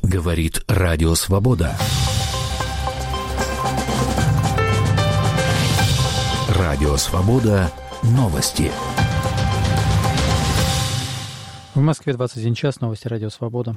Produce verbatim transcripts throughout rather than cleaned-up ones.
Говорит Радио Свобода. Радио Свобода. Новости. В Москве двадцать один час. Новости Радио Свобода.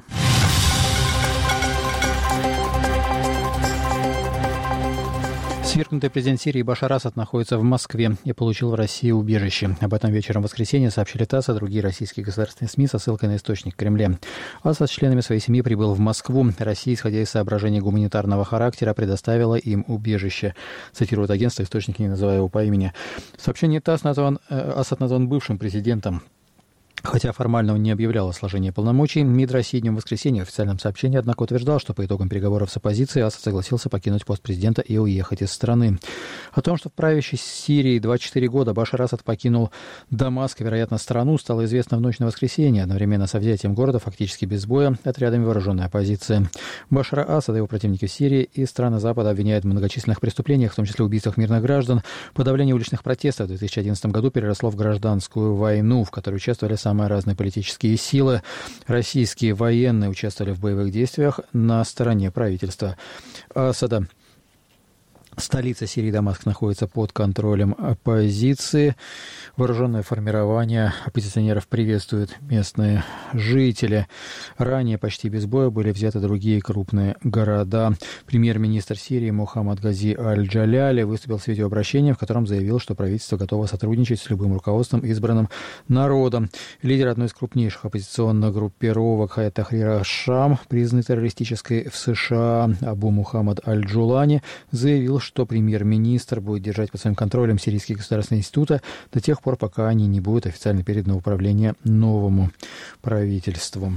Свергнутый президент Сирии Башар Асад находится в Москве и получил в России убежище. Об этом вечером в воскресенье сообщили ТАСС и другие российские государственные СМИ со ссылкой на источник в Кремле. Асад с членами своей семьи прибыл в Москву. Россия, исходя из соображений гуманитарного характера, предоставила им убежище. Цитирует агентство, источник, не называя его по имени. В сообщении ТАСС назван, э, Асад назван бывшим президентом. Хотя формально он не объявлял о сложении полномочий, МИД России днем воскресенья в официальном сообщении, однако, утверждал, что по итогам переговоров с оппозицией Асад согласился покинуть пост президента и уехать из страны. О том, что в правящей Сирии двадцать четыре года Башар Асад покинул Дамаск, вероятно, страну, стало известно в ночь на воскресенье, одновременно со взятием города фактически без боя отрядами вооруженной оппозиции. Башара Асада и его противники в Сирии и страны Запада обвиняют в многочисленных преступлениях, в том числе убийствах мирных граждан. Подавление уличных протестов в две тысячи одиннадцатом году переросло в гражданскую войну, в которой участвовали самые Самые разные политические силы. Российские военные участвовали в боевых действиях на стороне правительства Асада. Столица Сирии, Дамаск, находится под контролем оппозиции. Вооруженное формирование оппозиционеров приветствуют местные жители. Ранее почти без боя были взяты другие крупные города. Премьер-министр Сирии Мухаммад Гази Аль-Джаляли выступил с видеообращением, в котором заявил, что правительство готово сотрудничать с любым руководством, избранным народом. Лидер одной из крупнейших оппозиционных группировок Хаят Тахрир аш-Шам, признанный террористической в США, Абу Мухаммад Аль-Джулани, заявил, что премьер-министр будет держать под своим контролем сирийские государственные институты до тех пор, пока они не будут официально переданы в управление новому правительству.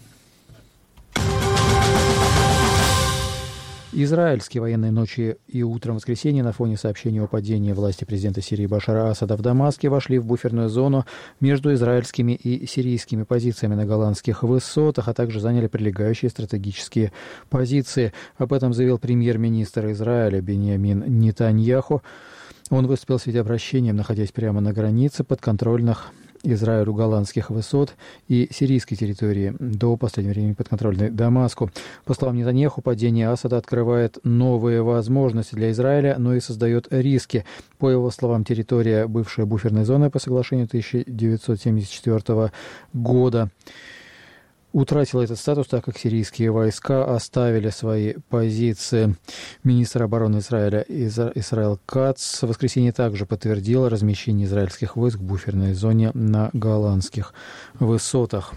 Израильские военные ночи и утром воскресенья на фоне сообщения о падении власти президента Сирии Башара Асада в Дамаске вошли в буферную зону между израильскими и сирийскими позициями на Голландских высотах, а также заняли прилегающие стратегические позиции. Об этом заявил премьер-министр Израиля Биньямин Нетаньяху. Он выступил с видеообращением, находясь прямо на границе подконтрольных Израилю голландских высот и сирийской территории, до последнего времени подконтрольной Дамаску. По словам Нетаньяху, падение Асада открывает новые возможности для Израиля, но и создает риски. По его словам, территория, бывшая буферной зоной по соглашению тысяча девятьсот семьдесят четвёртого года, утратила этот статус, так как сирийские войска оставили свои позиции. Министр обороны Израиля Исраэль Кац в воскресенье также подтвердил размещение израильских войск в буферной зоне на голландских высотах.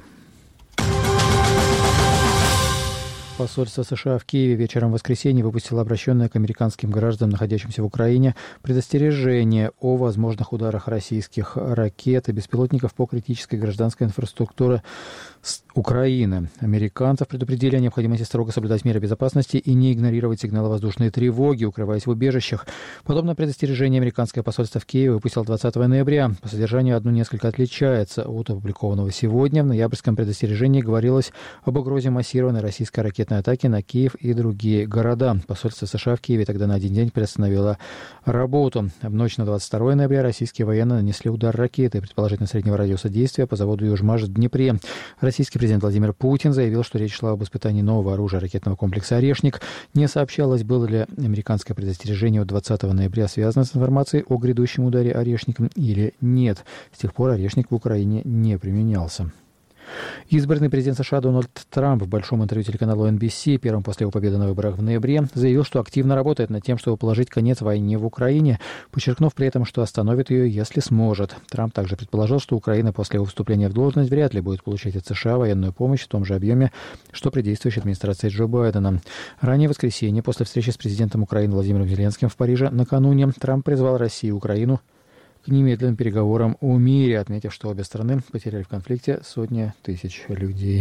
Посольство США в Киеве вечером в воскресенье выпустило обращенное к американским гражданам, находящимся в Украине, предостережение о возможных ударах российских ракет и беспилотников по критической гражданской инфраструктуре Украины. Американцев предупредили о необходимости строго соблюдать меры безопасности и не игнорировать сигналы воздушной тревоги, укрываясь в убежищах. Подобное предостережение американское посольство в Киеве выпустило двадцатого ноября. По содержанию одно несколько отличается от опубликованного сегодня. В ноябрьском предостережении говорилось об угрозе массированной российской ракетной атаки на Киев и другие города. Посольство США в Киеве тогда на один день приостановило работу. В ночь на двадцать второго ноября российские военные нанесли удар ракеты, предположительно среднего радиуса действия, по заводу «Южмаш» в Днепре. Российский президент Владимир Путин заявил, что речь шла об испытании нового оружия ракетного комплекса «Орешник». Не сообщалось, было ли американское предостережение от двадцатого ноября связано с информацией о грядущем ударе «Орешником» или нет. С тех пор «Орешник» в Украине не применялся. Избранный президент США Дональд Трамп в большом интервью телеканалу эн би си, первым после его победы на выборах в ноябре, заявил, что активно работает над тем, чтобы положить конец войне в Украине, подчеркнув при этом, что остановит ее, если сможет. Трамп также предположил, что Украина после его вступления в должность вряд ли будет получать от США военную помощь в том же объеме, что при действующей администрации Джо Байдена. Ранее в воскресенье, после встречи с президентом Украины Владимиром Зеленским в Париже, накануне Трамп призвал Россию и Украину к немедленным переговорам о мире, отметив, что обе стороны потеряли в конфликте сотни тысяч людей.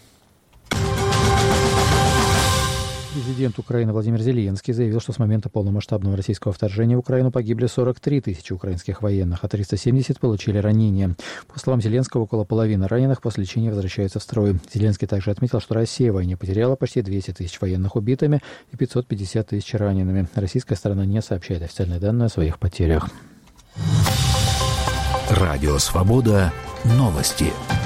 Президент Украины Владимир Зеленский заявил, что с момента полномасштабного российского вторжения в Украину погибли сорок три тысячи украинских военных, а триста семьдесят получили ранения. По словам Зеленского, около половины раненых после лечения возвращаются в строй. Зеленский также отметил, что Россия в войне потеряла почти двести тысяч военных убитыми и пятьсот пятьдесят тысяч ранеными. Российская сторона не сообщает официальные данные о своих потерях. Радио Свобода. Новости.